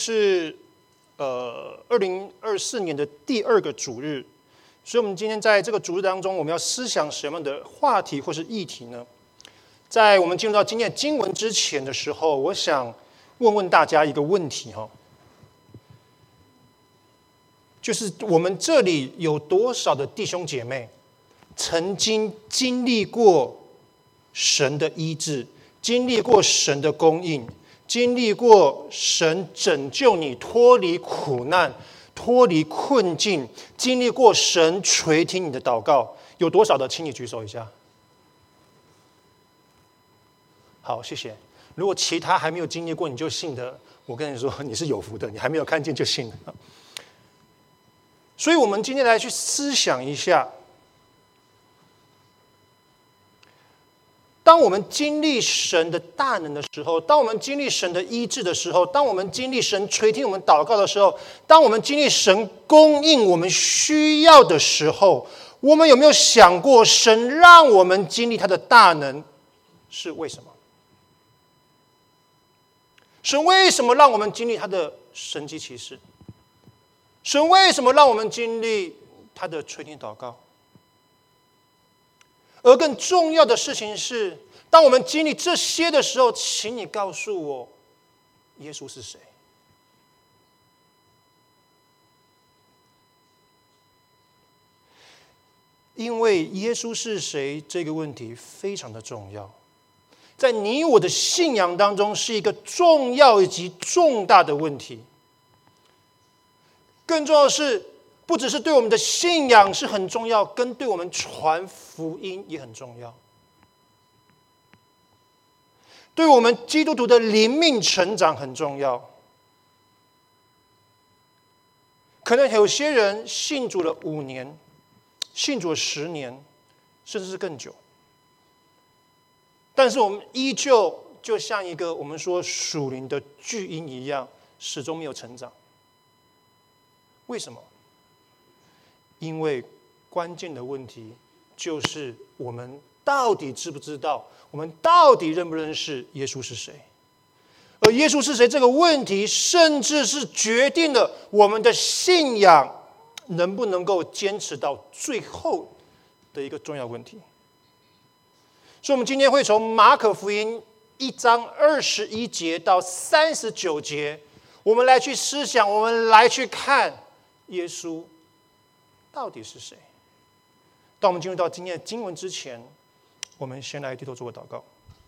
是2024年的第2个主日，所以我们今天在这个主日当中，我们要思想什么的话题或是议题呢？在我们进入到今天的经文之前的时候，我想问问大家一个问题哈，就是我们这里有多少的弟兄姐妹曾经经历过神的医治，经历过神的供应，经历过神拯救你脱离苦难、脱离困境，经历过神垂听你的祷告，有多少的？请你举手一下。好，谢谢。如果其他还没有经历过你就信的，我跟你说你是有福的，你还没有看见就信了。所以我们今天来去思想一下，当我们经历神的大能的时候，当我们经历神的医治的时候，当我们经历神垂听我们祷告的时候，当我们经历神供应我们需要的时候，我们有没有想过神让我们经历他的大能是为什么？神为什么让我们经历他的神迹奇事？神为什么让我们经历他的垂听祷告？而更重要的事情是，当我们经历这些的时候，请你告诉我，耶稣是谁？因为耶稣是谁这个问题非常的重要，在你我的信仰当中是一个重要以及重大的问题。更重要的是，不只是对我们的信仰是很重要，跟对我们传福音也很重要，对我们基督徒的灵命成长很重要。可能有些人信主了5年，信主了10年，甚至是更久，但是我们依旧就像一个我们说属灵的巨婴一样，始终没有成长。为什么？因为关键的问题就是我们到底知不知道，我们到底认不认识耶稣是谁？而耶稣是谁这个问题，甚至是决定了我们的信仰能不能够坚持到最后的一个重要问题。所以我们今天会从马可福音1章21节到39节，我们来去思想，我们来去看耶稣到底是谁？当我们进入到今天的经文之前，我们先来低头做个祷告。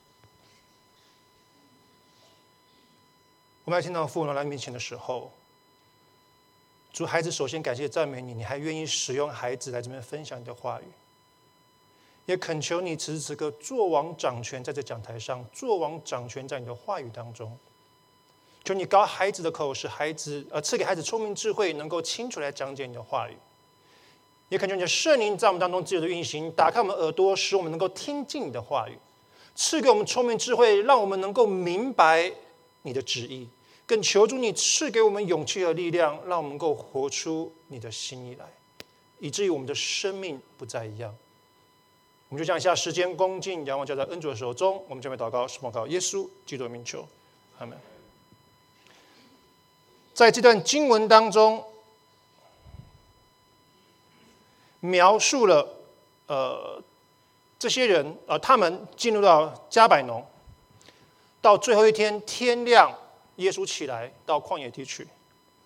我们来听到父王来面前的时候，主，孩子首先感谢赞美你，你还愿意使用孩子来这边分享你的话语，也恳求你此时此刻作王掌权在这讲台上，作王掌权在你的话语当中。求你高孩子的口，使孩子赐给孩子聪明智慧，能够清楚来讲解你的话语。也恳求你的圣灵在我们当中自由的运行，打开我们耳朵，使我们能够听进你的话语，赐给我们聪明智慧，让我们能够明白你的旨意。更求主你赐给我们勇气和力量，让我们能够活出你的心意来，以至于我们的生命不再一样。我们就将以下时间恭敬仰望交在恩主的手中，我们将会祷告，是奉靠耶稣基督的名求，阿们。在这段经文当中，描述了这些人他们进入到迦百农，到最后一天天亮，耶稣起来到旷野地去。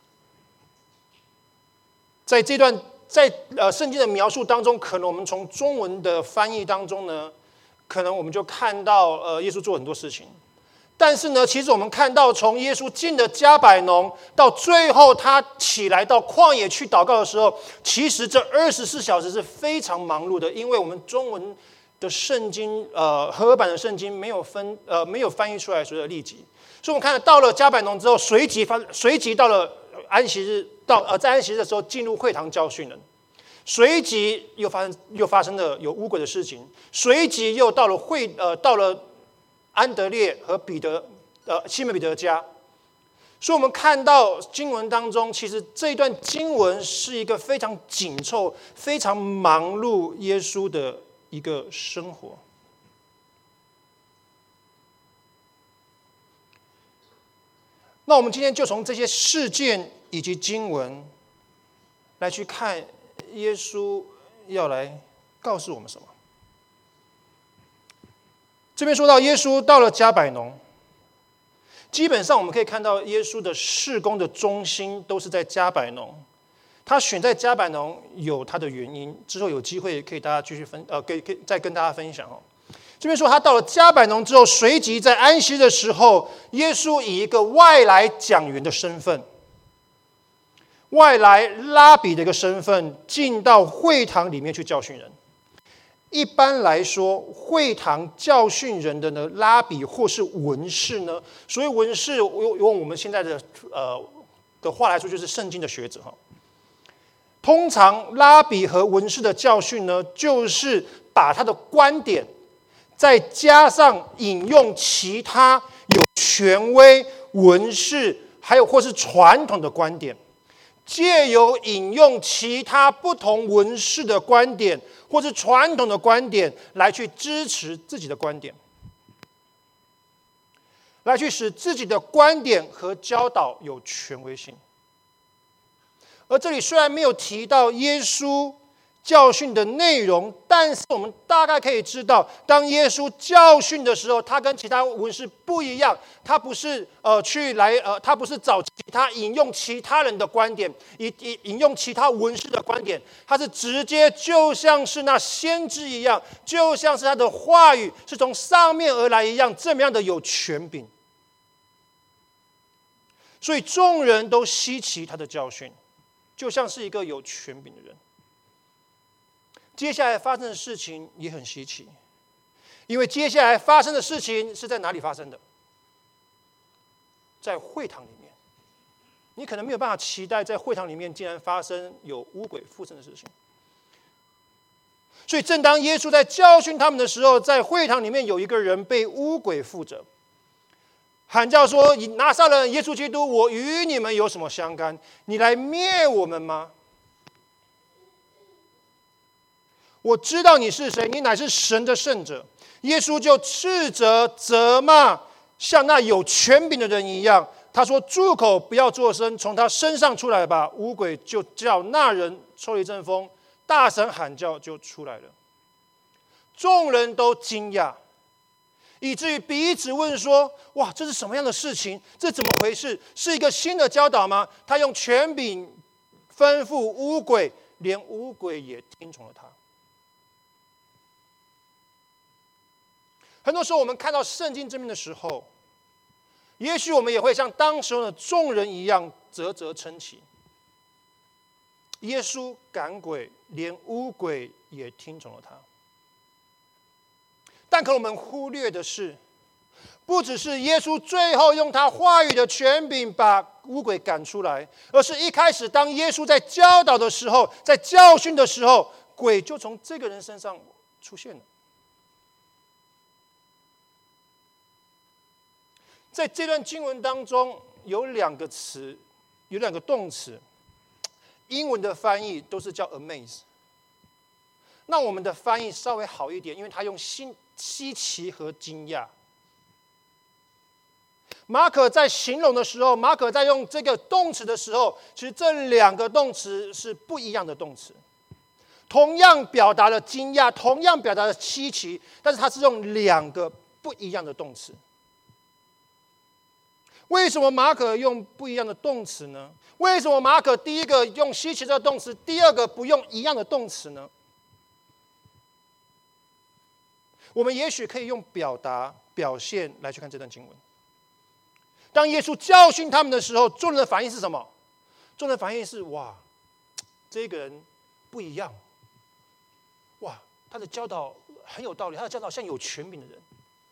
在这段圣经的描述当中，可能我们从中文的翻译当中呢，可能我们就看到耶稣做很多事情。但是呢，其实我们看到，从耶稣进了迦百农，到最后他起来到旷野去祷告的时候，其实这24小时是非常忙碌的，因为我们中文的圣经，和合版的圣经没有翻译出来所有的例集，所以我们看到了迦百农之后，随即到了安息日，在安息日的时候进入会堂教训人，随即又发生了有污鬼的事情，随即又到了安德烈和西门彼得的家。所以我们看到经文当中，其实这一段经文是一个非常紧凑、非常忙碌耶稣的一个生活。 那我们今天就从这些事件以及经文来去看耶稣要来告诉我们什么。这边说到耶稣到了迦百农，基本上我们可以看到耶稣的事工的中心都是在迦百农。他选在迦百农有他的原因，之后有机会可以大家继续可以再跟大家分享哦。这边说他到了迦百农之后，随即在安息的时候，耶稣以一个外来讲员的身份，外来拉比的一个身份，进到会堂里面去教训人。一般来说，会堂教训人的呢，拉比或是文士呢，所谓文士，用我们现在的话来说，就是圣经的学者哈。通常拉比和文士的教训呢，就是把他的观点，再加上引用其他有权威文士，还有或是传统的观点，借由引用其他不同文士的观点，或是传统的观点，来去支持自己的观点，来去使自己的观点和教导有权威性。而这里虽然没有提到耶稣教训的内容，但是我们大概可以知道，当耶稣教训的时候，他跟其他文士不一样，他不是他不是找其他引用其他人的观点，引用其他文士的观点，他是直接就像是那先知一样，就像是他的话语是从上面而来一样，这么样的有权柄。所以众人都稀奇他的教训，就像是一个有权柄的人。接下来发生的事情也很稀奇，因为接下来发生的事情是在哪里发生的？在会堂里面。你可能没有办法期待在会堂里面竟然发生有污鬼附身的事情。所以正当耶稣在教训他们的时候，在会堂里面有一个人被污鬼附着，喊叫说：拿撒勒人耶稣基督，我与你们有什么相干？你来灭我们吗？我知道你是谁，你乃是神的圣者。耶稣就斥责责骂，像那有权柄的人一样。他说：住口，不要作声，从他身上出来吧。污鬼就叫那人抽了一阵风，大声喊叫就出来了。众人都惊讶，以至于彼此问说：哇，这是什么样的事情？这怎么回事？是一个新的教导吗？他用权柄吩咐污鬼，连污鬼也听从了他。很多时候我们看到圣经这边的时候，也许我们也会像当时的众人一样啧啧称奇。耶稣赶鬼，连污鬼也听从了他。但可能我们忽略的是，不只是耶稣最后用他话语的权柄把污鬼赶出来，而是一开始当耶稣在教导的时候，在教训的时候，鬼就从这个人身上出现了。在这段经文当中，有两个词，有两个动词，英文的翻译都是叫 amaze。那我们的翻译稍微好一点，因为它用稀奇和惊讶。马可在形容的时候，马可在用这个动词的时候，其实这两个动词是不一样的动词，同样表达了惊讶，同样表达了稀奇，但是它是用两个不一样的动词。为什么马可用不一样的动词呢？为什么马可第一个用稀奇的动词，第二个不用一样的动词呢？我们也许可以用表现来去看这段经文。当耶稣教训他们的时候，众人的反应是什么？众人的反应是：哇，这个人不一样，哇，他的教导很有道理，他的教导像有权柄的人。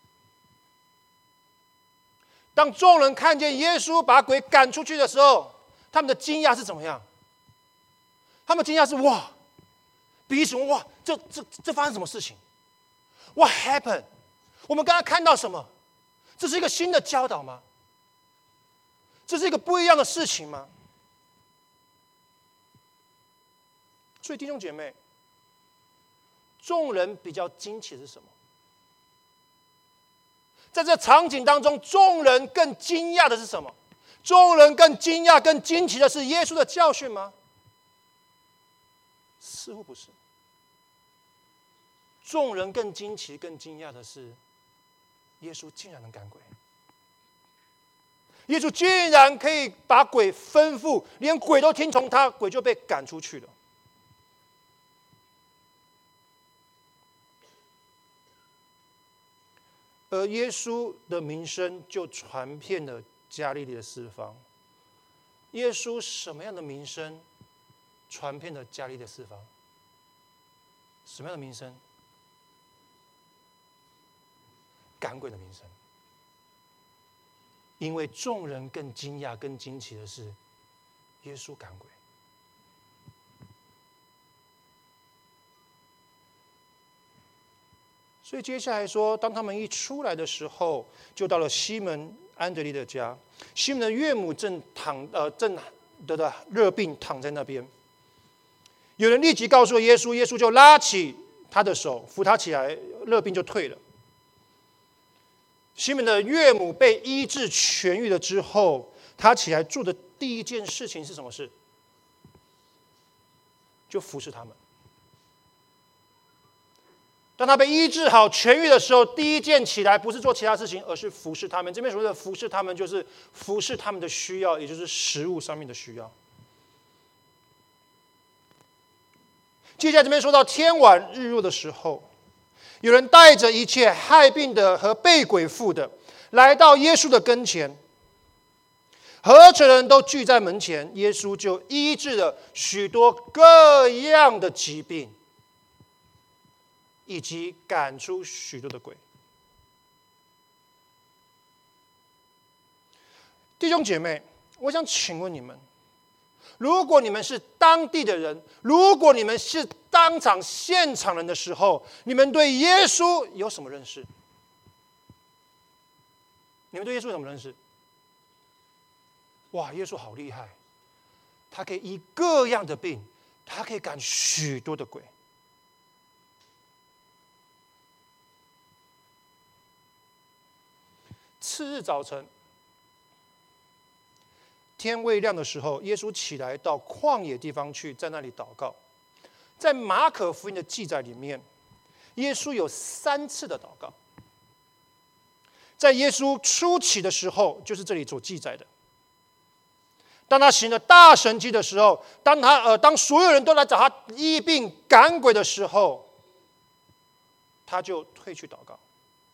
当众人看见耶稣把鬼赶出去的时候，他们的惊讶是怎么样？他们惊讶是：哇，彼此问：哇，这发生什么事情 ？What happened？ 我们刚才看到什么？这是一个新的教导吗？这是一个不一样的事情吗？所以弟兄姐妹，众人比较惊奇的是什么？在这场景当中，众人更惊讶的是什么？ 众人更惊讶、更惊奇的是耶稣的教训吗？似乎不是。众人更惊奇、更惊讶的是，耶稣竟然能赶鬼。耶稣竟然可以把鬼吩咐，连鬼都听从他，鬼就被赶出去了。而耶稣的名声就传遍了加利利的四方。耶稣什么样的名声传遍了加利利的四方？什么样的名声？赶鬼的名声。因为众人更惊讶、更惊奇的是，耶稣赶鬼。所以接下来说，当他们一出来的时候，就到了西门安德烈的家。西门的岳母正得了热病，躺在那边。有人立即告诉耶稣，耶稣就拉起他的手，扶他起来，热病就退了。西门的岳母被医治痊愈了之后，他起来做的第一件事情是什么事？就服侍他们。当他被医治好、痊愈的时候，第一件起来不是做其他事情，而是服侍他们。这边所谓的服侍他们，就是服侍他们的需要，也就是食物上面的需要。接下来这边说到天晚日落的时候，有人带着一切害病的和被鬼附的，来到耶稣的跟前。合成人都聚在门前，耶稣就医治了许多各样的疾病，以及赶出许多的鬼。弟兄姐妹，我想请问你们，如果你们是当地的人，如果你们是当场现场人的时候，你们对耶稣有什么认识？你们对耶稣有什么认识？哇，耶稣好厉害，他可以医各样的病，他可以赶许多的鬼。次日早晨，天未亮的时候，耶稣起来到旷野地方去，在那里祷告。在马可福音的记载里面，耶稣有3次的祷告。在耶稣初起的时候，就是这里所记载的。当他行了大神迹的时候，当所有人都来找他医病赶鬼的时候，他就退去祷告。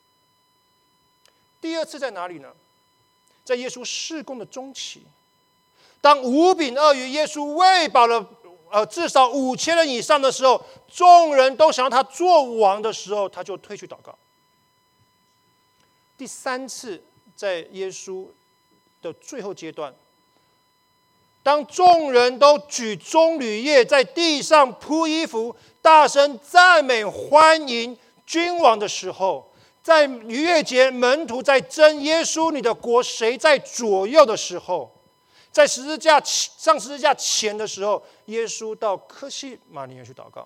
第2次在哪里呢？在耶稣事工的中期，当5饼2鱼耶稣喂饱了至少5000人以上的时候，众人都想要他做王的时候，他就退去祷告。第3次在耶稣的最后阶段，当众人都举棕榈叶在地上铺衣服，大声赞美欢迎君王的时候，在逾越节门徒在争耶稣你的国谁在左右的时候，在上十字架前的时候，耶稣到客西马尼园去祷告。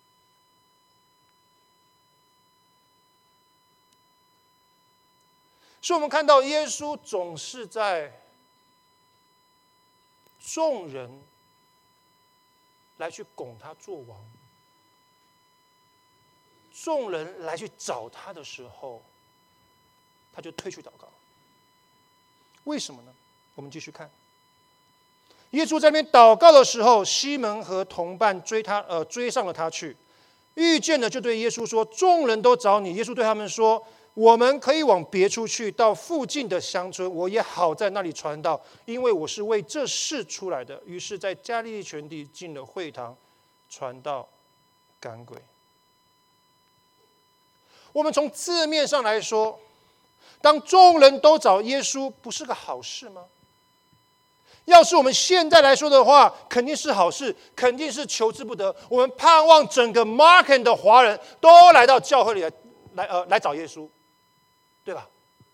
所以我们看到耶稣总是在众人来去拱他做王，众人来去找他的时候，他就退去祷告。为什么呢？我们继续看。耶稣在那边祷告的时候，西门和同伴追上了他去，遇见了就对耶稣说：“众人都找你。”耶稣对他们说：“我们可以往别处去，到附近的乡村，我也好在那里传道，因为我是为这事出来的。”于是，在加利利全地进了会堂，传道赶鬼。我们从字面上来说，当众人都找耶稣，不是个好事吗？要是我们现在来说的话，肯定是好事，肯定是求之不得。我们盼望整个 Marken 的华人都来到教会里来找耶稣，对吧？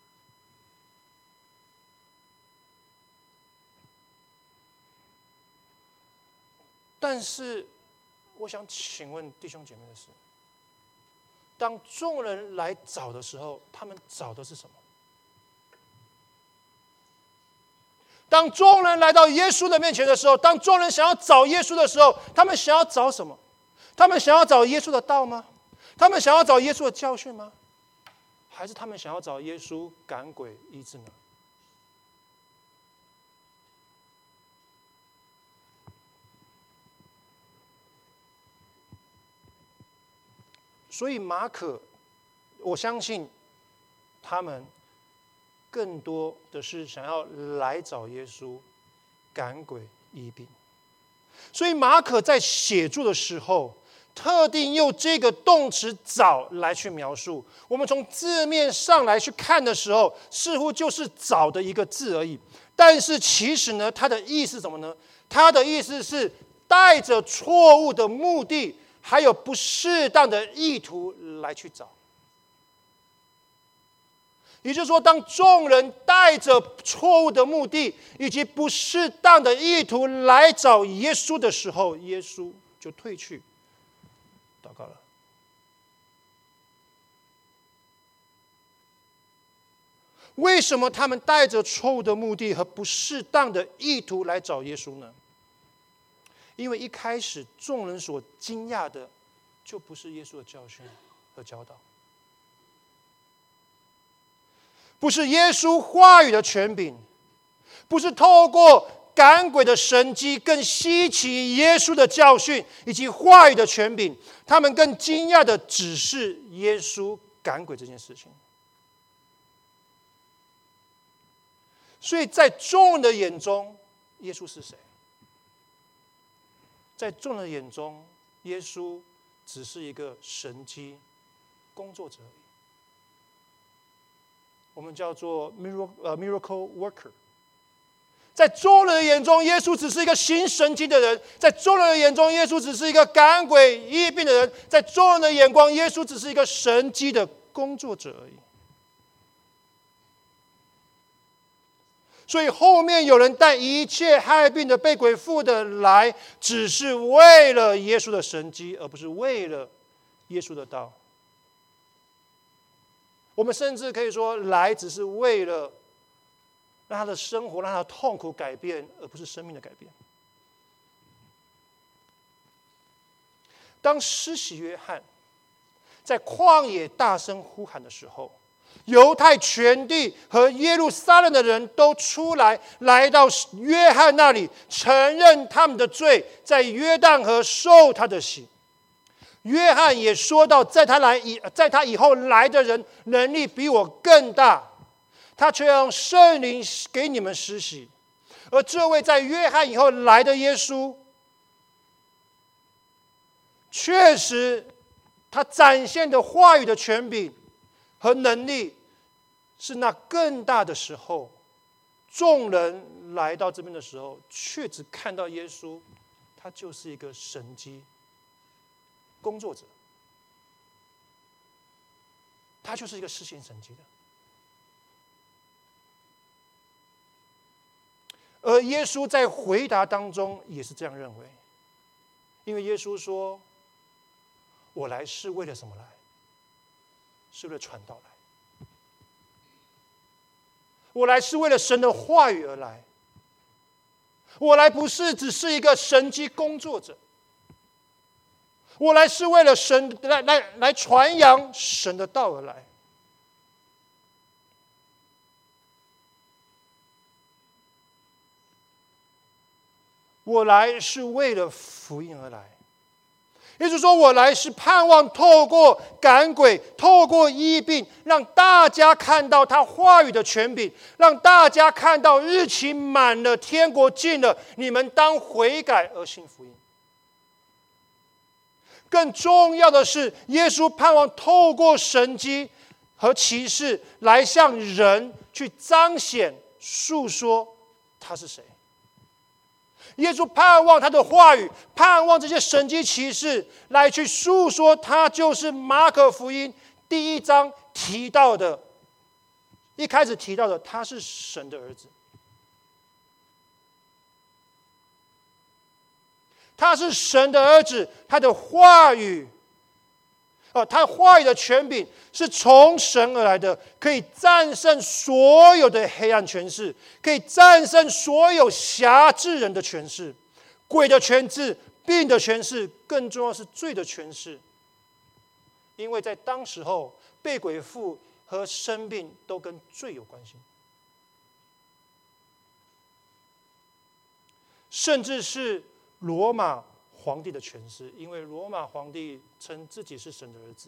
但是，我想请问弟兄姐妹的是，当众人来找的时候，他们找的是什么？ 当众人来到耶稣的面前的时候，当众人想要找耶稣的时候，他们想要找什么？他们想要找耶稣的道吗？他们想要找耶稣的教训吗？还是他们想要找耶稣赶鬼医治呢？所以马可，我相信他们更多的是想要来找耶稣赶鬼医病。所以马可在写作的时候，特定用这个动词找来去描述。我们从字面上来去看的时候，似乎就是找的一个字而已。但是其实呢，它的意思是什么呢？它的意思是带着错误的目的，还有不适当的意图来去找。也就是说，当众人带着错误的目的以及不适当的意图来找耶稣的时候，耶稣就退去祷告了。为什么他们带着错误的目的和不适当的意图来找耶稣呢？因为一开始众人所惊讶的，就不是耶稣的教训和教导，不是耶稣话语的权柄，不是透过赶鬼的神迹更稀奇耶稣的教训以及话语的权柄，他们更惊讶的只是耶稣赶鬼这件事情。所以在众人的眼中，耶稣是谁？在众人的眼中，耶稣只是一个神迹工作者而已。我们叫做 miracle worker。在众人的眼中，耶稣只是一个行神迹的人；在众人的眼中，耶稣只是一个赶鬼医病的人；在众人的眼光，耶稣只是一个神迹的工作者而已。所以后面有人带一切害病的、被鬼附的来，只是为了耶稣的神迹，而不是为了耶稣的道。我们甚至可以说，来只是为了让他的生活、让他的痛苦改变，而不是生命的改变。当施洗约翰在旷野大声呼喊的时候，犹太全地和耶路撒冷的人都出来，来到约翰那里，承认他们的罪，在约旦河受他的洗。约翰也说到，在他以后来的人能力比我更大，他却用圣灵给你们施洗。而这位在约翰以后来的耶稣，确实他展现的话语的权柄和能力，是那更大的时候，众人来到这边的时候，却只看到耶稣，他就是一个神迹工作者，他就是一个施行神迹的。而耶稣在回答当中也是这样认为，因为耶稣说：“我来是为了什么来？是为了传道来。我来是为了神的话语而来。我来不是只是一个神迹工作者，我来是为了神来传扬神的道而来。”我来是为了福音而来，也就是说，我来是盼望透过赶鬼，透过医病，让大家看到他话语的权柄，让大家看到日期满了，天国近了，你们当悔改而信福音。更重要的是，耶稣盼望透过神迹和奇事来向人去彰显、述说他是谁。耶稣盼望他的话语，盼望这些神迹奇事来去述说，他就是马可福音第1章提到的，一开始提到的，他是神的儿子，他是神的儿子，他的话语他话语的权柄是从神而来的，可以战胜所有的黑暗权势，可以战胜所有辖制人的权势，鬼的权势、病的权势，更重要是罪的权势。因为在当时候，被鬼附和生病都跟罪有关系，甚至是罗马皇帝的权势，因为罗马皇帝称自己是神的儿子。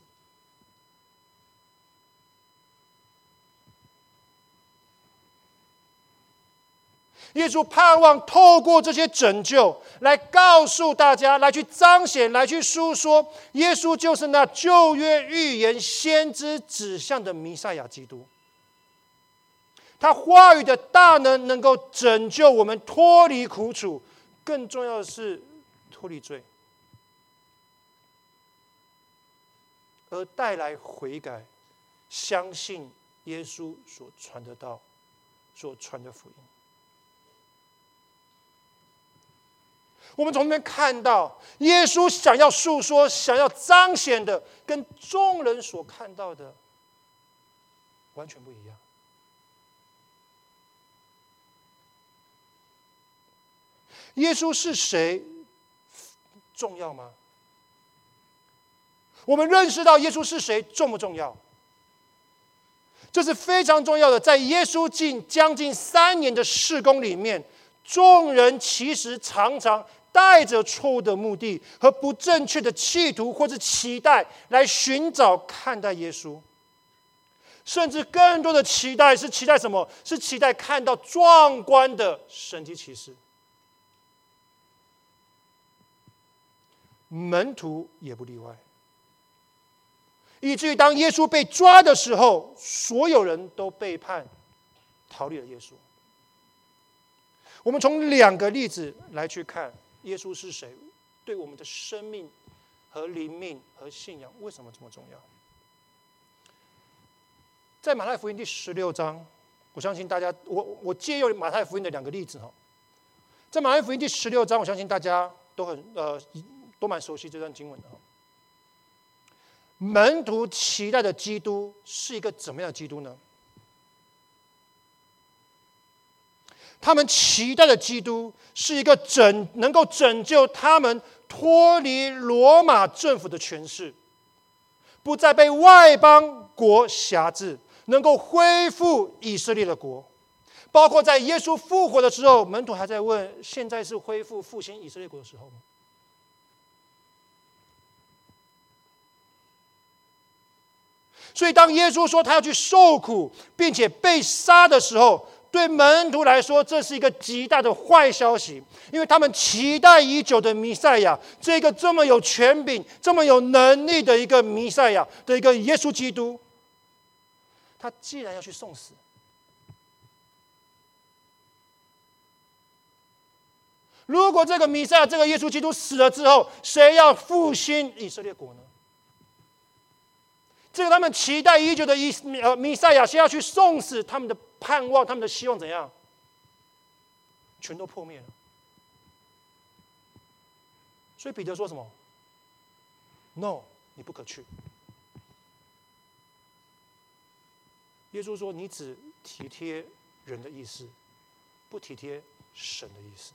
耶稣盼望透过这些拯救，来告诉大家，来去彰显，来去述说，耶稣就是那旧约预言先知指向的弥赛亚基督。他话语的大能能够拯救我们脱离苦楚，更重要的是脱离罪，而带来悔改，相信耶稣所传的道，所传的福音。我们从这边看到，耶稣想要述说、想要彰显的，跟众人所看到的完全不一样。耶稣是谁重要吗？我们认识到耶稣是谁重不重要？这是非常重要的。在耶稣将近3年的事工里面，众人其实常常带着错误的目的和不正确的企图或是期待来寻找看待耶稣，甚至更多的期待是期待什么？是期待看到壮观的神迹奇事。门徒也不例外，以至于当耶稣被抓的时候，所有人都背叛，逃离了耶稣。我们从2个例子来去看耶稣是谁，对我们的生命和灵命和信仰为什么这么重要。在马太福音第16章，我相信大家，我借用马太福音的2个例子哈。在马太福音第16章，我相信大家都蛮熟悉这段经文的。门徒期待的基督是一个怎么样的基督呢？他们期待的基督是一个能够拯救他们脱离罗马政府的权势，不再被外邦国辖制，能够恢复以色列的国。包括在耶稣复活的时候，门徒还在问：现在是恢复复兴以色列国的时候吗？所以当耶稣说他要去受苦并且被杀的时候，对门徒来说，这是一个极大的坏消息，因为他们期待已久的弥赛亚，这个这么有权柄、这么有能力的一个弥赛亚的一个耶稣基督，他既然要去送死，如果这个弥赛亚、这个耶稣基督死了之后，谁要复兴以色列国呢？这个他们期待已久的弥赛亚，先要去送死，他们的盼望、他们的希望怎样？全都破灭了。所以彼得说什么 ？No， 你不可去。耶稣说：“你只体贴人的意思，不体贴神的意思。”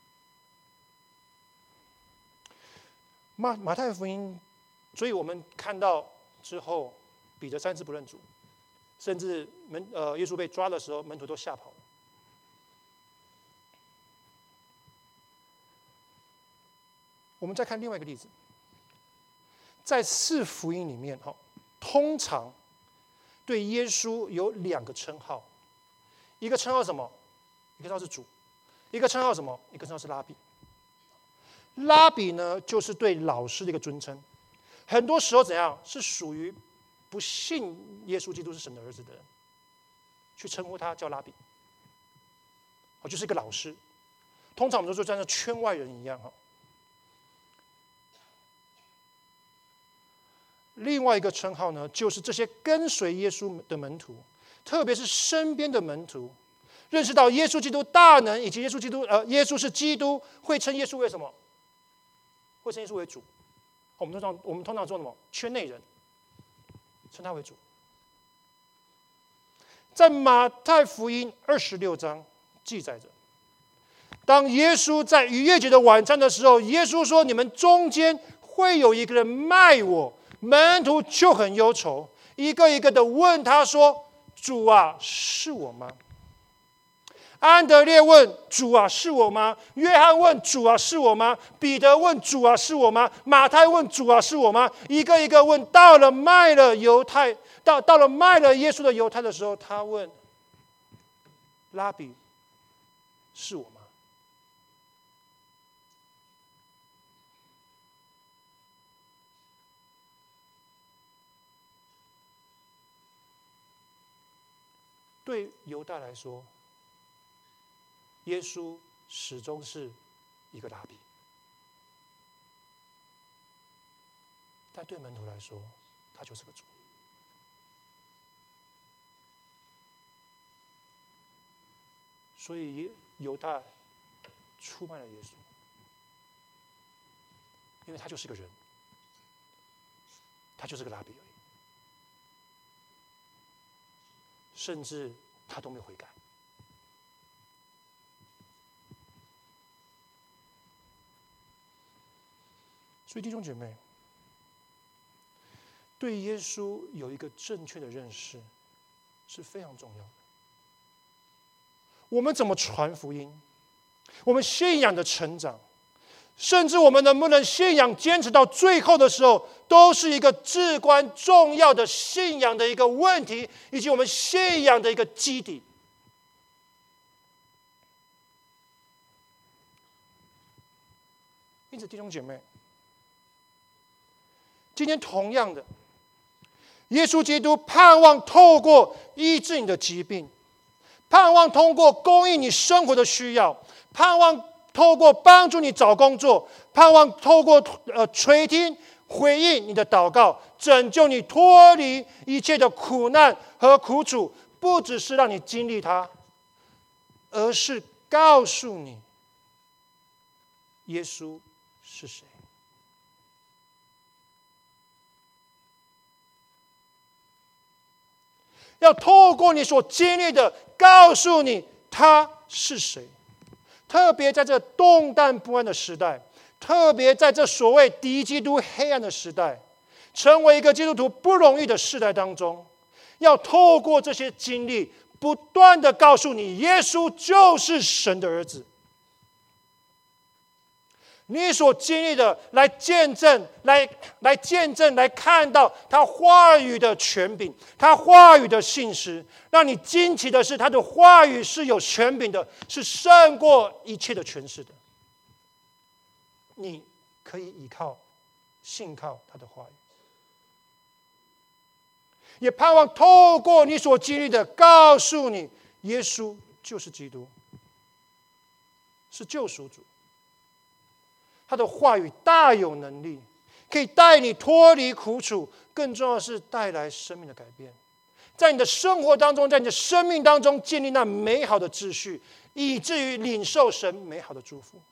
马太福音，所以我们看到之后，彼得3次不认主，甚至耶稣被抓的时候，门徒都吓跑了。我们再看另外一个例子，在4福音里面，通常对耶稣有2个称号，一个称号什么？一个称号是主，一个称号什么？一个称号是拉比。拉比呢，就是对老师的一个尊称，很多时候怎样？是属于不信耶稣基督是神的儿子的人，去称呼他叫拉比，就是一个老师。通常我们就像圈外人一样。另外一个称号呢，就是这些跟随耶稣的门徒，特别是身边的门徒，认识到耶稣基督大能，以及耶稣是基督，会称耶稣为什么？会称耶稣为主。我们通常说什么？圈内人称他为主。在马太福音26章记载着，当耶稣在逾越节的晚餐的时候，耶稣说：“你们中间会有一个人卖我。”门徒就很忧愁，一个一个的问他说：“主啊，是我吗？”安德烈问：“主啊，是我吗？”约翰问：“主啊，是我吗？”彼得问：“主啊，是我吗？”马太问：“主啊，是我吗？”一个一个问，到了卖了耶稣的犹太的时候，他问：“拉比，是我吗？”对犹大来说，耶稣始终是一个拉比，但对门徒来说，他就是个主。所以犹大出卖了耶稣，因为他就是个人，他就是个拉比而已，甚至他都没有悔改。所以弟兄姐妹，对耶稣有一个正确的认识是非常重要的。我们怎么传福音，我们信仰的成长，甚至我们能不能信仰坚持到最后的时候，都是一个至关重要的信仰的一个问题，以及我们信仰的一个基底。因此，弟兄姐妹，今天同样的，耶稣基督盼望透过医治你的疾病，盼望通过供应你生活的需要，盼望透过帮助你找工作，盼望透过垂听回应你的祷告，拯救你脱离一切的苦难和苦楚，不只是让你经历它，而是告诉你耶稣是谁。要透过你所经历的，告诉你他是谁。特别在这动荡不安的时代，特别在这所谓敌基督黑暗的时代，成为一个基督徒不容易的时代当中，要透过这些经历，不断的告诉你，耶稣就是神的儿子。你所经历的，来见证，来看到他话语的权柄，他话语的信实。让你惊奇的是，他的话语是有权柄的，是胜过一切的权势的。你可以依靠、信靠他的话语，也盼望透过你所经历的，告诉你，耶稣就是基督，是救赎主。他的话语大有能力，可以带你脱离苦楚，更重要的是带来生命的改变，在你的生活当中，在你的生命当中建立那美好的秩序，以至于领受神美好的祝福。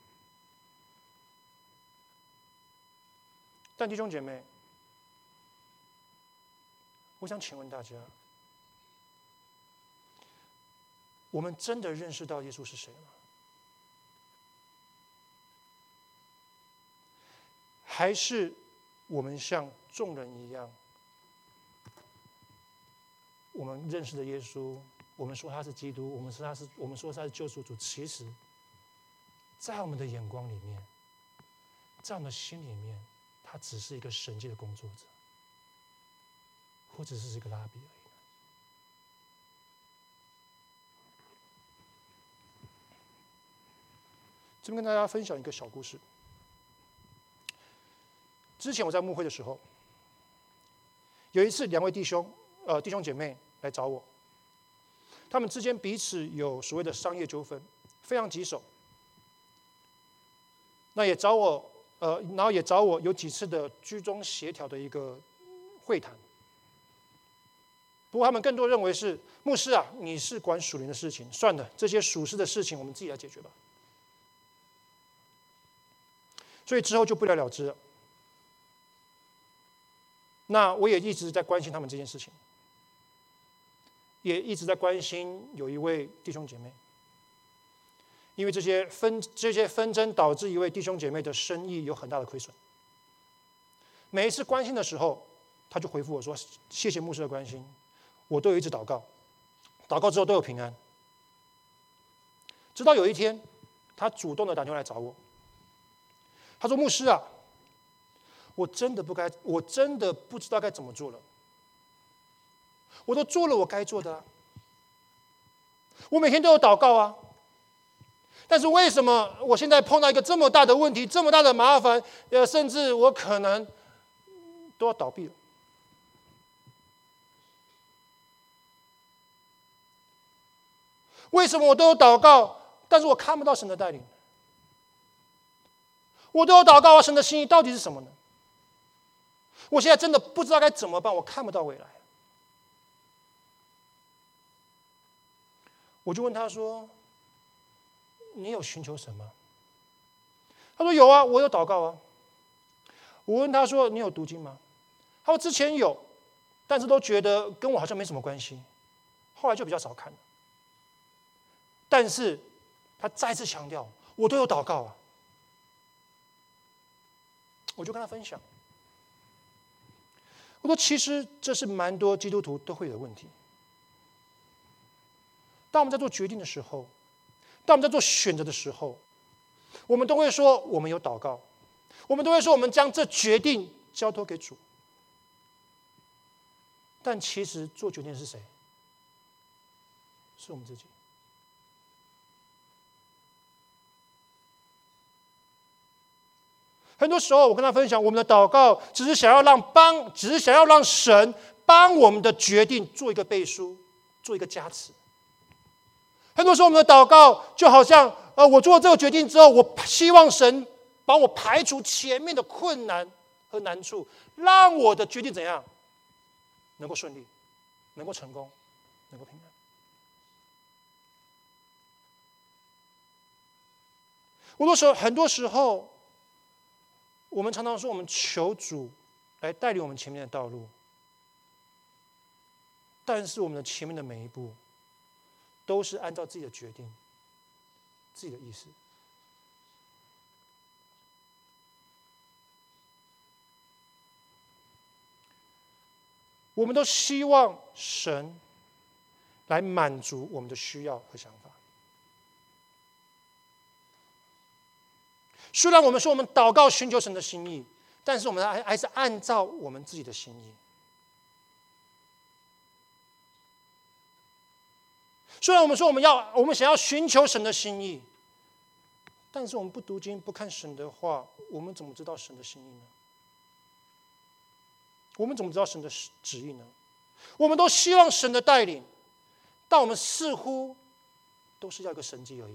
但弟兄姐妹，我想请问大家，我们真的认识到耶稣是谁吗？还是我们像众人一样，我们认识的耶稣，我们说他是基督，我们说他是救赎主，其实在我们的眼光里面，在我们的心里面，他只是一个神迹的工作者，或者是一个拉比而已。这边跟大家分享一个小故事。之前我在牧会的时候，有一次两位弟兄姐妹来找我，他们之间彼此有所谓的商业纠纷，非常棘手。那也找我，然后也找我有几次的居中协调的一个会谈。不过他们更多认为是牧师啊，你是管属灵的事情，算了，这些属世的事情我们自己来解决吧。所以之后就不了了之了。 那我也一直在关心他们这件事情，也一直在关心有一位弟兄姐妹，因为这些纷争导致一位弟兄姐妹的生意有很大的亏损。每一次关心的时候，他就回复我说：“谢谢牧师的关心，我都有一直祷告，祷告之后都有平安。”直到有一天，他主动的打电话来找我，他说：“牧师啊，我真的不知道该怎么做了。我都做了我该做的啊，我每天都有祷告啊，但是为什么我现在碰到一个这么大的问题，这么大的麻烦，甚至我可能都要倒闭了？为什么我都有祷告，但是我看不到神的带领？我都有祷告啊，神的心意到底是什么呢？我现在真的不知道该怎么办，我看不到未来。”我就问他说：“你有寻求神吗？”他说：“有啊，我有祷告啊。”我问他说：“你有读经吗？”他说：“之前有，但是都觉得跟我好像没什么关系，后来就比较少看了。”但是他再次强调：“我都有祷告啊。”我就跟他分享，我说：“其实这是蛮多基督徒都会有的问题。当我们在做决定的时候，当我们在做选择的时候，我们都会说我们有祷告，我们都会说我们将这决定交托给主。但其实做决定的是谁？是我们自己。很多时候，我跟他分享，我们的祷告只是想要让神帮我们的决定做一个背书，做一个加持。很多时候，我们的祷告就好像，我做了这个决定之后，我希望神帮我排除前面的困难和难处，让我的决定怎样能够顺利，能够成功，能够平安。很多时候，我们常常说我们求主来带领我们前面的道路，但是我们的前面的每一步都是按照自己的决定、自己的意思。我们都希望神来满足我们的需要和想法。虽然我们说我们祷告寻求神的心意，但是我们还是按照我们自己的心意。虽然我们说我们想要寻求神的心意，但是我们不读经、不看神的话，我们怎么知道神的心意呢？我们怎么知道神的旨意呢？我们都希望神的带领，但我们似乎都是要一个神迹而已。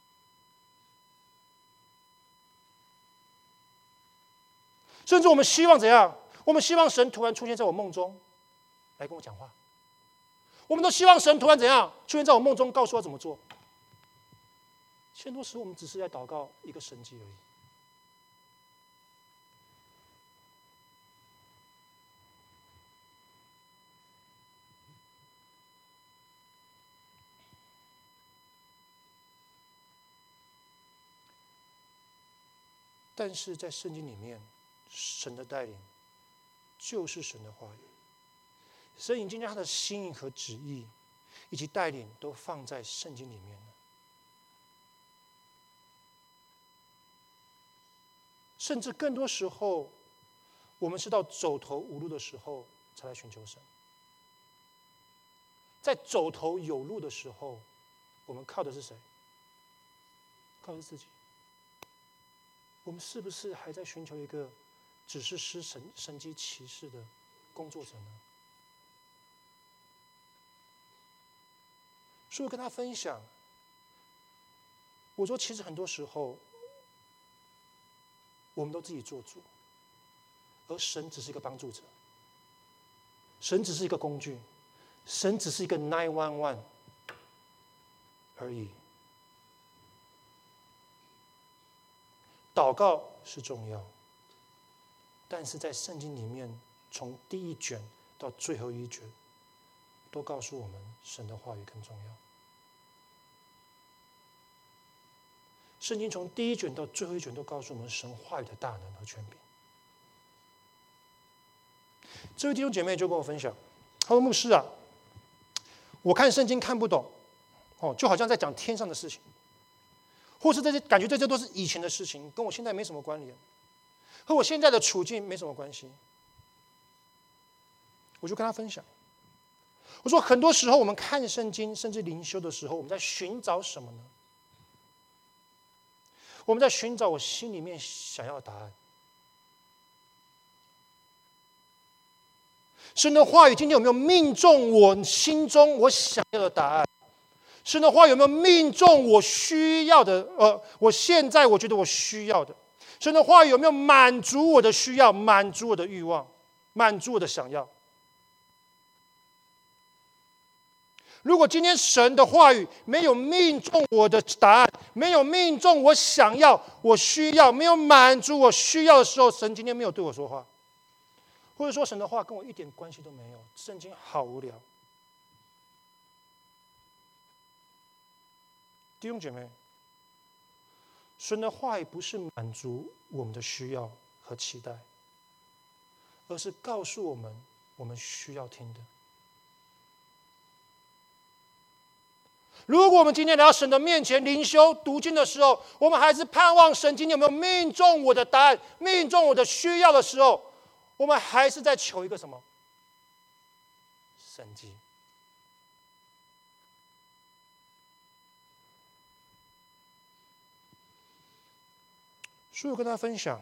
甚至我们希望怎样？我们希望神突然出现在我梦中，来跟我讲话。我们都希望神突然怎样出现在我梦中，告诉我怎么做。很多时候我们只是在祷告一个神迹而已。但是在圣经里面，神的带领就是神的话语。神已经将他的心意和旨意以及带领都放在圣经里面了。甚至更多时候，我们是到走投无路的时候才来寻求神。在走投有路的时候，我们靠的是谁？靠的是自己。我们是不是还在寻求一个只是施神迹奇事的工作者呢？所以我跟他分享，我说其实很多时候，我们都自己做主，而神只是一个帮助者，神只是一个工具，神只是一个911而已。祷告是重要，但是在圣经里面从第一卷到最后一卷，都告诉我们神的话语更重要。圣经从第一卷到最后一卷都告诉我们神话语的大能和权柄。这位弟兄姐妹就跟我分享，他说：“牧师啊，我看圣经看不懂，就好像在讲天上的事情，或是这些感觉这些都是以前的事情，跟我现在没什么关联，和我现在的处境没什么关系。”我就跟他分享，我说很多时候我们看圣经甚至灵修的时候，我们在寻找什么呢？我们在寻找我心里面想要的答案。神的话语今天有没有命中我心中我想要的答案？神的话语有没有命中我需要的？我现在我觉得我需要的。神的话语有没有满足我的需要，满足我的欲望，满足我的想要？如果今天神的话语没有命中我的答案，没有命中我想要、我需要，没有满足我需要的时候，神今天没有对我说话。或者说神的话跟我一点关系都没有，圣经好无聊。弟兄姐妹，神的话语不是满足我们的需要和期待，而是告诉我们我们需要听的。如果我们今天来到神的面前灵修读经的时候，我们还是盼望神今天有没有命中我的答案，命中我的需要的时候，我们还是在求一个什么？神迹。所以我跟大家分享，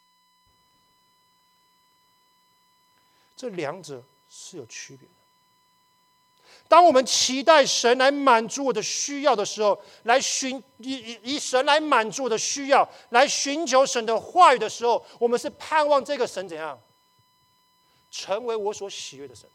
这两者是有区别的。当我们期待神来满足我的需要的时候，以神来满足我的需要，来寻求神的话语的时候，我们是盼望这个神怎样？成为我所喜悦的神。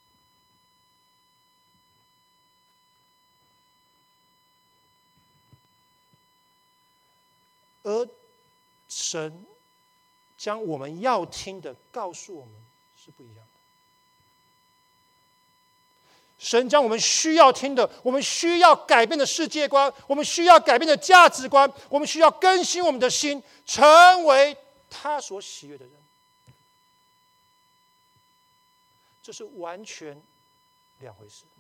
而神将我们要听的告诉我们是不一样的。神将我们需要听的，我们需要改变的世界观，我们需要改变的价值观，我们需要更新我们的心，成为他所喜悦的人。这是完全两回事。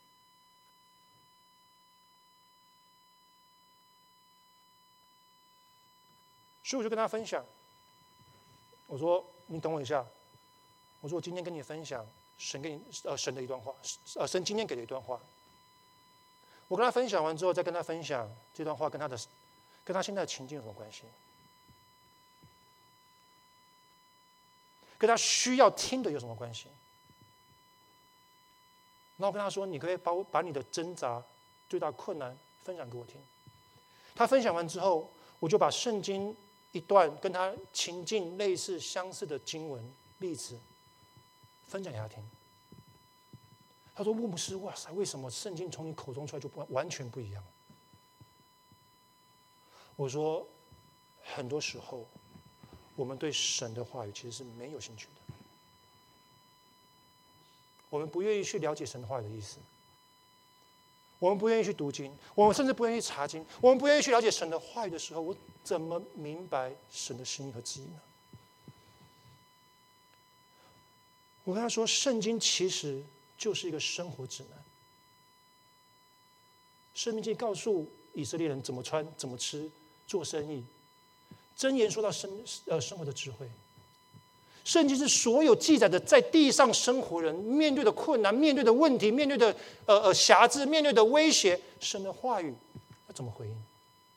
所以我就跟他分享，我说你等我一下，我说我今天跟你分享神的一段话，神今天给的一段话。我跟他分享完之后，再跟他分享这段话跟他现在的情境有什么关系，跟他需要听的有什么关系。然后我跟他说，你可以把你的挣扎、最大困难分享给我听。他分享完之后，我就把圣经一段跟他情境类似相似的经文例子分享给他听。他说：“牧师，哇塞，为什么圣经从你口中出来就完全不一样？”我说：“很多时候，我们对神的话语其实是没有兴趣的。我们不愿意去了解神的话语的意思，我们不愿意去读经，我们甚至不愿意查经，我们不愿意去了解神的话语的时候，我怎么明白神的心意和旨意呢？”我跟他说，圣经其实就是一个生活指南。申命记告诉以色列人怎么穿、怎么吃、做生意。箴言说到生活的智慧。圣经是所有记载的在地上生活人面对的困难、面对的问题、面对的瑕疵、面对的威胁，神的话语要怎么回应？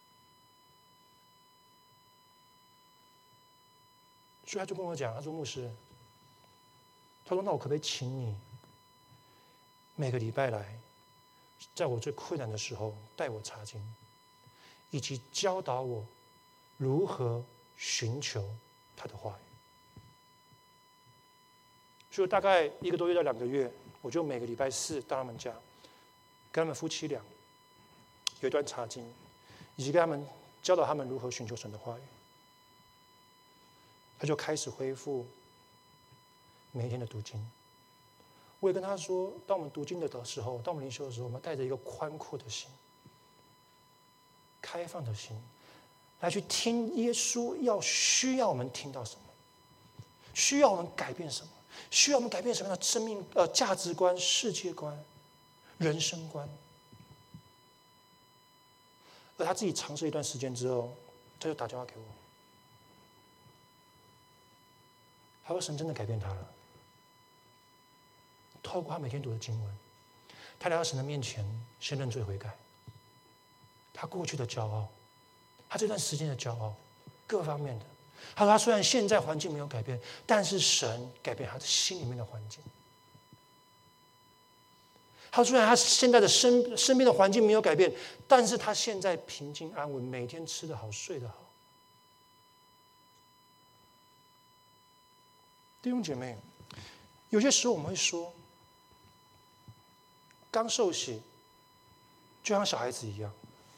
所以他就跟我讲，他说：“牧师，他说那我可不可以请你每个礼拜来，在我最困难的时候带我查经，以及教导我如何寻求他的话语。”所以大概1个多月到2个月，我就每个礼拜4到他们家，跟他们夫妻俩有一段查经，以及跟他们教导他们如何寻求神的话语。他就开始恢复每一天的读经。我也跟他说，当我们读经的时候，当我们灵修的时候，我们带着一个宽阔的心、开放的心，来去听耶稣需要我们听到什么，需要我们改变什么，需要我们改变什么样的生命价值观、世界观、人生观。而他自己尝试一段时间之后，他就打电话给我，他说神真的改变他了。透过他每天读的经文，他来到神的面前，先认罪悔改。他过去的骄傲，他这段时间的骄傲，各方面的。他说他虽然现在环境没有改变，但是神改变他的心里面的环境。他说虽然他现在的身边的环境没有改变，但是他现在平静安稳，每天吃得好，睡得好。弟兄姐妹，有些时候我们会说，刚受洗就像小孩子一样，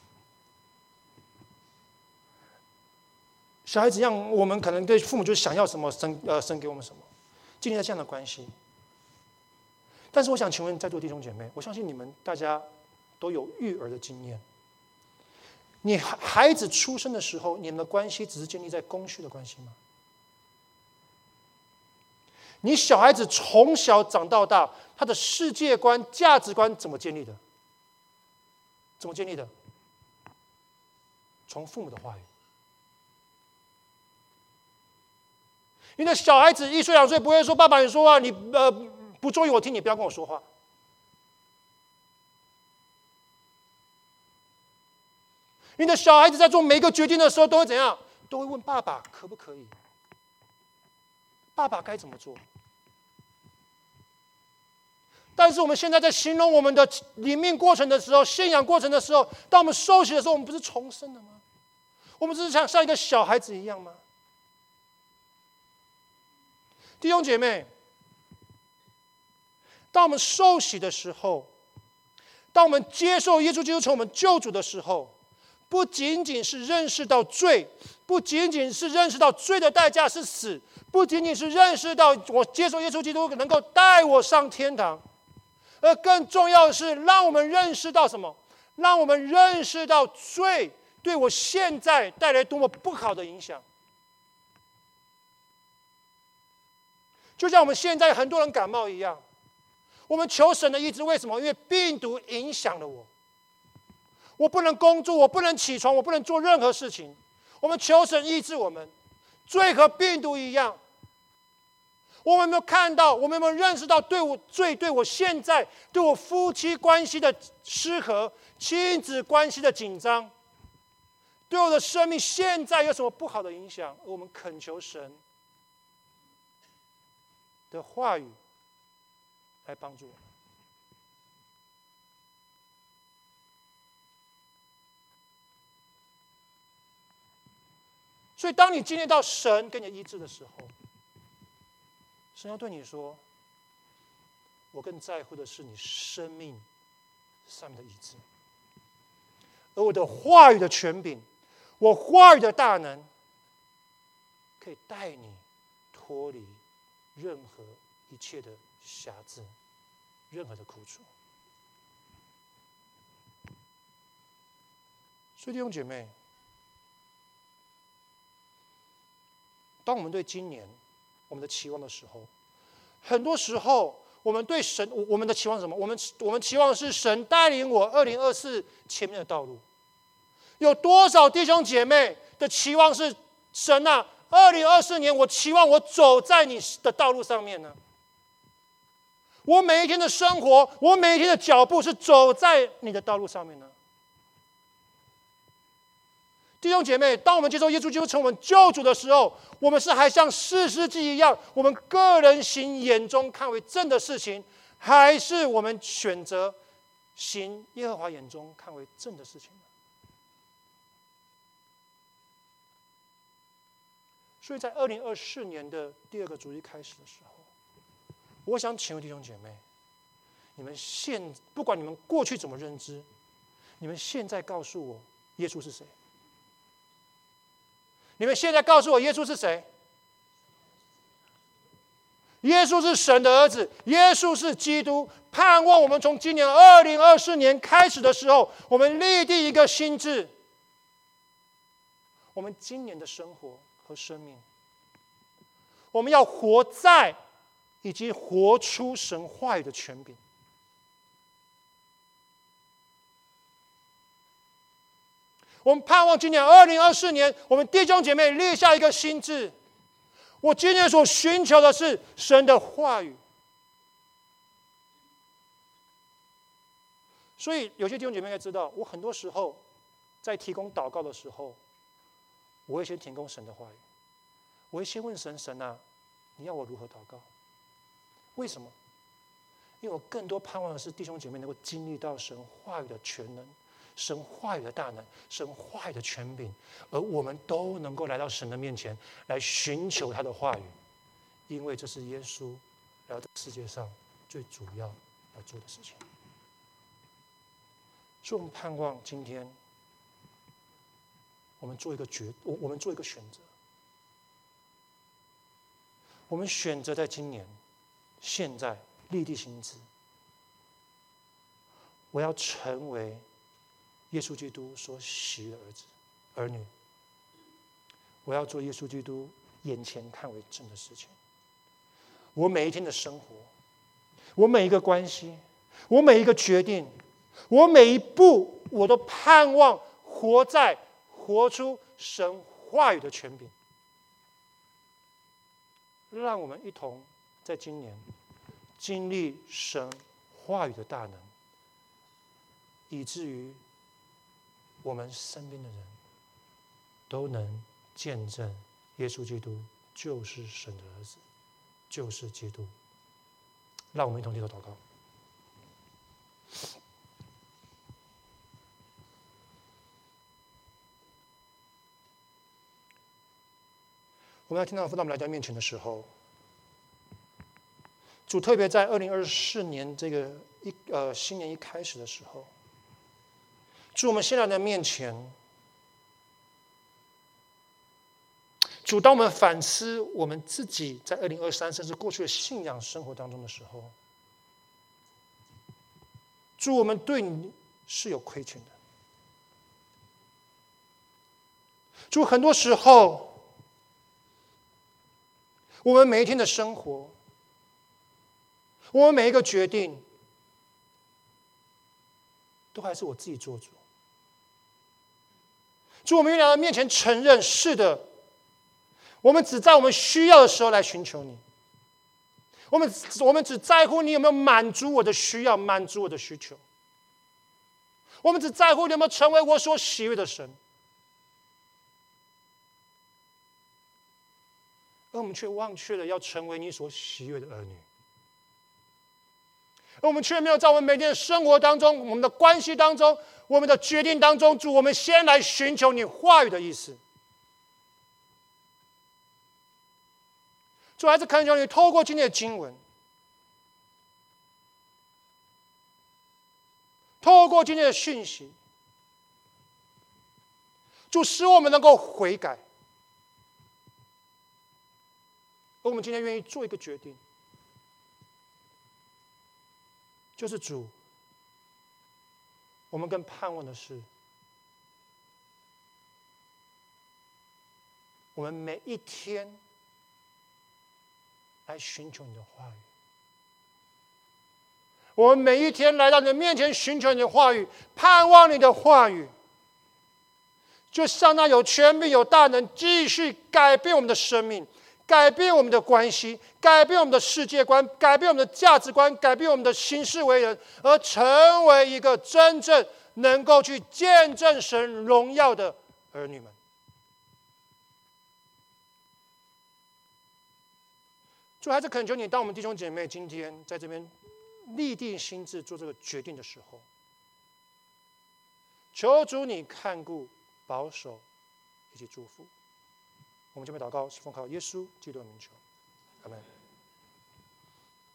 小孩子一样，我们可能对父母就是想要什么生给我们什么，建立在这样的关系。但是我想请问在座弟兄姐妹，我相信你们大家都有育儿的经验。你孩子出生的时候，你们的关系只是建立在供需的关系吗？你小孩子从小长到大，他的世界观、价值观怎么建立的？怎么建立的？从父母的话语。你的小孩子1岁2岁不会说：“爸爸，你说话你不注意我听，你不要跟我说话。”你的小孩子在做每一个决定的时候，都会怎样？都会问爸爸可不可以？爸爸该怎么做？但是我们现在在形容我们的灵命过程的时候，信仰过程的时候，当我们受洗的时候，我们不是重生了吗？我们只是像一个小孩子一样吗？弟兄姐妹，当我们受洗的时候，当我们接受耶稣基督成为我们救主的时候，不仅仅是认识到罪，不仅仅是认识到罪的代价是死，不仅仅是认识到我接受耶稣基督能够带我上天堂，而更重要的是让我们认识到什么？让我们认识到罪对我现在带来多么不好的影响。就像我们现在很多人感冒一样，我们求神的医治，为什么？因为病毒影响了我，我不能工作，我不能起床，我不能做任何事情。我们求神医治我们，罪和病毒一样。我们有没有看到？我们有没有认识到罪对我现在对我夫妻关系的失和、亲子关系的紧张，对我的生命现在有什么不好的影响？而我们恳求神的话语来帮助我们。所以，当你经历到神给你医治的时候，神要对你说：“我更在乎的是你生命上面的医治，而我的话语的权柄，我话语的大能，可以带你脱离任何一切的瑕疵，任何的苦楚。”所以弟兄姐妹，当我们对今年我们的期望的时候，很多时候我们对神，我们的期望是什么？我们期望是神带领我2024前面的道路。有多少弟兄姐妹的期望是神啊，2024年我期望我走在你的道路上面呢？我每一天的生活，我每一天的脚步是走在你的道路上面呢？弟兄姐妹，当我们接受耶稣基督成为我们救主的时候，我们是还像士师记一样，我们个人行眼中看为正的事情，还是我们选择行耶和华眼中看为正的事情呢？所以在2024年的第2个主日开始的时候，我想请问弟兄姐妹，你们不管你们过去怎么认知，你们现在告诉我耶稣是谁？你们现在告诉我耶稣是谁？ 耶稣是神的儿子，耶稣是基督。盼望我们从今年2024年开始的时候，我们立定一个心志，我们今年的生活和生命，我们要活在以及活出神话语的权柄。我们盼望今年2024年，我们弟兄姐妹立下一个心志。我今年所寻求的是神的话语。所以有些弟兄姐妹应该知道，我很多时候在提供祷告的时候，我会先提供神的话语。我会先问神：神啊，你要我如何祷告？为什么？因为我更多盼望的是弟兄姐妹能够经历到神话语的全能，神话语的大能，神话语的权柄，而我们都能够来到神的面前，来寻求他的话语，因为这是耶稣来到这个世界上最主要要做的事情。所以我们盼望今天，我们做一个选择，我们选择在今年、现在立定心志，我要成为耶稣基督所喜悦的儿女，我要做耶稣基督眼前看为正的事情。我每一天的生活，我每一个关系，我每一个决定，我每一步，我都盼望活出神话语的权柄。让我们一同在今年经历神话语的大能，以至于我们身边的人都能见证耶稣基督就是神的儿子，就是基督。让我们一同低头祷告。我们要听到父到我们来到面前的时候，主特别在2024年这个新年一开始的时候，主我们先来到面前，主当我们反思我们自己在2023甚至过去的信仰生活当中的时候，主我们对你是有亏欠的。主很多时候，我们每一天的生活，我们每一个决定，都还是我自己做主。主，我们愿意来到面前承认，是的，我们只在我们需要的时候来寻求你。我们只在乎你有没有满足我的需要，满足我的需求。我们只在乎你有没有成为我所喜悦的神。而我们却忘却了要成为你所喜悦的儿女，而我们却没有在我们每天的生活当中、我们的关系当中、我们的决定当中，主，我们先来寻求你话语的意思。主，还是恳求你透过今天的经文，透过今天的讯息，主，使我们能够悔改。而我们今天愿意做一个决定，就是主，我们更盼望的是，我们每一天来寻求你的话语，我们每一天来到你的面前寻求你的话语，盼望你的话语，就像那有权柄、有大能，继续改变我们的生命。改变我们的关系，改变我们的世界观，改变我们的价值观，改变我们的行事为人，而成为一个真正能够去见证神荣耀的儿女们。主，还是恳求你，当我们弟兄姐妹今天在这边立定心志做这个决定的时候，求主你看顾、保守以及祝福。我们这边祷告，是奉靠耶稣基督的名求，阿们。